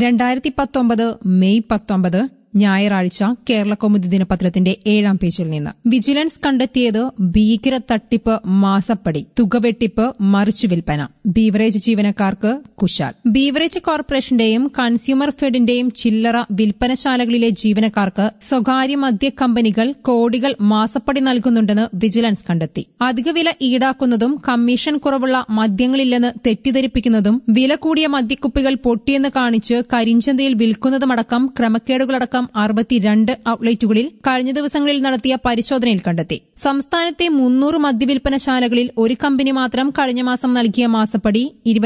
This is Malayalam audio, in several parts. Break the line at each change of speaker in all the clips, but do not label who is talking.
2019 മെയ് 19 ഞായറാഴ്ച കേരളകൗമുദി ദിനപത്രത്തിന്റെ 7-ാം പേജിൽ നിന്ന് വിജിലൻസ് കണ്ടെത്തിയത് ഭീകര തട്ടിപ്പ് മാസപ്പടി തുക വെട്ടിപ്പ് മറിച്ചു വിൽപ്പന ബീവറേജ് ജീവനക്കാർക്ക് കുശാൽ ബീവറേജ് കോർപ്പറേഷന്റെയും കൺസ്യൂമർ ഫെഡിന്റെയും ചില്ലറ വിൽപ്പനശാലകളിലെ ജീവനക്കാർക്ക് സ്വകാര്യ മദ്യ കമ്പനികൾ കോടികൾ മാസപ്പടി നൽകുന്നുണ്ടെന്ന് വിജിലൻസ് കണ്ടെത്തി അധിക വില ഈടാക്കുന്നതും കമ്മീഷൻ കുറവുള്ള മദ്യങ്ങളില്ലെന്ന് തെറ്റിദ്ധരിപ്പിക്കുന്നതും വില കൂടിയ മദ്യക്കുപ്പികൾ പൊട്ടിയെന്ന് കാണിച്ച് കരിഞ്ചന്തയിൽ വിൽക്കുന്നതുമടക്കം ക്രമക്കേടുകളടക്കം 62 ഔട്ട്ലെറ്റുകളിൽ കഴിഞ്ഞ ദിവസങ്ങളിൽ നടത്തിയ പരിശോധനയിൽ കണ്ടെത്തി സംസ്ഥാനത്തെ 300 മദ്യവിൽപ്പനശാലകളിൽ ഒരു കമ്പനി മാത്രം കഴിഞ്ഞ മാസം നൽകിയ മാസപ്പടി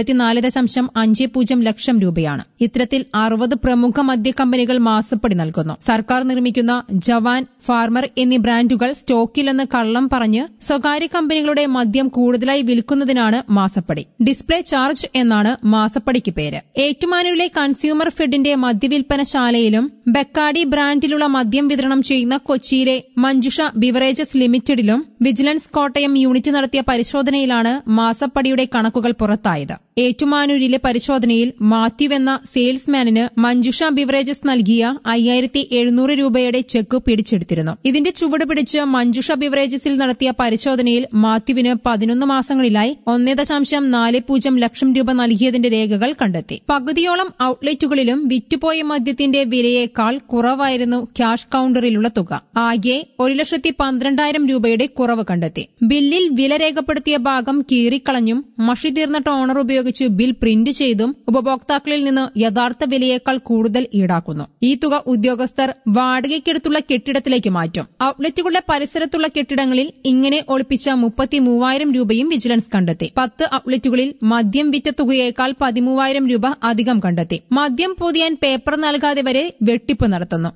24.50 ലക്ഷം രൂപയാണ് ഇത്തരത്തിൽ 60 പ്രമുഖ മദ്യ കമ്പനികൾ മാസപ്പടി നൽകുന്നു സർക്കാർ നിർമ്മിക്കുന്ന ജവാൻ ഫാർമർ എന്നീ ബ്രാൻഡുകൾ സ്റ്റോക്കിലെന്ന് കള്ളം പറഞ്ഞ് സ്വകാര്യ കമ്പനികളുടെ മദ്യം കൂടുതലായി വിൽക്കുന്നതിനാണ് മാസപ്പടി ഡിസ്പ്ലേ ചാർജ് എന്നാണ് മാസപ്പടിക്ക് പേര് ഏറ്റുമാനൂരിലെ കൺസ്യൂമർ ഫെഡിന്റെ മദ്യവിൽപ്പനശാലയിലും ബെക്കാഡി ബ്രാൻഡിലുള്ള മദ്യം വിതരണം ചെയ്യുന്ന കൊച്ചിയിലെ മഞ്ജുഷ ബിവറേജസ് ലിമിറ്റഡിലും വിജിലൻസ് കോട്ടയം യൂണിറ്റ് നടത്തിയ പരിശോധനയിലാണ് മാസപ്പടിയുടെ കണക്കുകൾ പുറത്തായത് ഏറ്റുമാനൂരിലെ പരിശോധനയിൽ മാത്യു എന്ന സെയിൽസ്മാനിന് മഞ്ജുഷ ബിവറേജസ് നൽകിയ 5700 രൂപയുടെ ചെക്ക് പിടിച്ചെടുത്തിരുന്നു ഇതിന്റെ ചുവട് പിടിച്ച് മഞ്ജുഷ ബിവറേജസിൽ നടത്തിയ പരിശോധനയിൽ മാത്യുവിന് 11 മാസങ്ങളിലായി 1.40 ലക്ഷം രൂപ നൽകിയതിന്റെ രേഖകൾ കണ്ടെത്തി പകുതിയോളം ഔട്ട്ലെറ്റുകളിലും വിറ്റുപോയ മദ്യത്തിന്റെ വിലയേക്കാൾ കുറവായിരുന്നു ക്യാഷ് കൌണ്ടറിലുള്ള തുക ആകെ 1,12,000 രൂപയുടെ കുറവ് കണ്ടെത്തി ബില്ലിൽ വില രേഖപ്പെടുത്തിയ ഭാഗം കീറിക്കളഞ്ഞും മഷി തീർന്ന ടോണർ ഉപയോഗിച്ച് ബിൽ പ്രിന്റ് ചെയ്തും ഉപഭോക്താക്കളിൽ നിന്ന് യഥാർത്ഥ വിലയേക്കാൾ കൂടുതൽ ഈടാക്കുന്നു ഈ തുക ഉദ്യോഗസ്ഥർ വാടകയ്ക്കെടുത്തുള്ള കെട്ടിടത്തിലേക്ക് മാറ്റും ഔട്ട്ലെറ്റുകളുടെ പരിസരത്തുള്ള കെട്ടിടങ്ങളിൽ ഇങ്ങനെ ഒളിപ്പിച്ച 33,000 രൂപയും വിജിലൻസ് കണ്ടെത്തി 10 ഔട്ട്ലെറ്റുകളിൽ മദ്യം വിറ്റ തുകയേക്കാൾ 13,000 രൂപ അധികം കണ്ടെത്തി മദ്യം പൊതിയാൻ പേപ്പർ നൽകാതെ വരെ വെട്ടിപ്പ് നടത്തുന്നു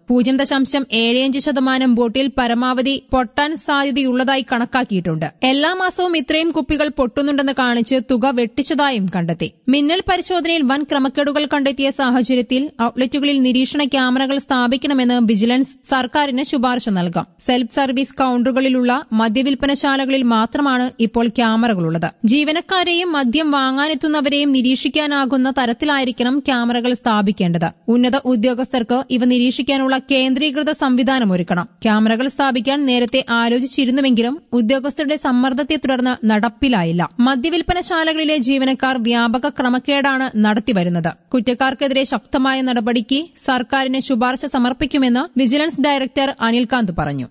0.75% ബോട്ടിൽ പരമാവധി പൊട്ടാൻ സാധ്യതയുള്ളതായി കണക്കാക്കിയിട്ടുണ്ട് എല്ലാ മാസവും ഇത്രയും കുപ്പികൾ പൊട്ടുന്നുണ്ടെന്ന് കാണിച്ച് തുക വെട്ടിച്ചതായും കണ്ടെത്തി മിന്നൽ പരിശോധനയിൽ വൻ ക്രമക്കേടുകൾ കണ്ടെത്തിയ സാഹചര്യത്തിൽ ഔട്ട്ലെറ്റുകളിൽ നിരീക്ഷണ ക്യാമറകൾ സ്ഥാപിക്കണമെന്ന് വിജിലൻസ് സർക്കാരിന് ശുപാർശ നൽകാം സെൽഫ് സർവീസ് കൌണ്ടറുകളിലുള്ള മദ്യവിൽപ്പനശാലകളിൽ മാത്രമാണ് ഇപ്പോൾ ക്യാമറകളുള്ളത് ജീവനക്കാരെയും മദ്യം വാങ്ങാനെത്തുന്നവരെയും നിരീക്ഷിക്കാനാകുന്ന തരത്തിലായിരിക്കണം ക്യാമറകൾ സ്ഥാപിക്കേണ്ടത് ഉന്നത ഉദ്യോഗസ്ഥർക്ക് ഇവ നിരീക്ഷിക്കാനുള്ള കേന്ദ്രീകൃത സംവിധാനം ഒരുക്കണം ക്യാമറകൾ സ്ഥാപിക്കാൻ നേരത്തെ ആലോചിച്ചിരുന്നുവെങ്കിലും ഉദ്യോഗസ്ഥരുടെ സമ്മർദ്ദത്തെ തുടർന്ന് നടപ്പിലായില്ല മദ്യവിൽപ്പനശാലകളിലെ ജീവനക്കാർ വ്യാപക ക്രമക്കേടാണ് നടത്തിവരുന്നത് കുറ്റക്കാർക്കെതിരെ ശക്തമായ നടപടിക്ക് സർക്കാരിന് ശുപാർശ സമർപ്പിക്കുമെന്ന് വിജിലൻസ് ഡയറക്ടർ അനിൽകാന്ത് പറഞ്ഞു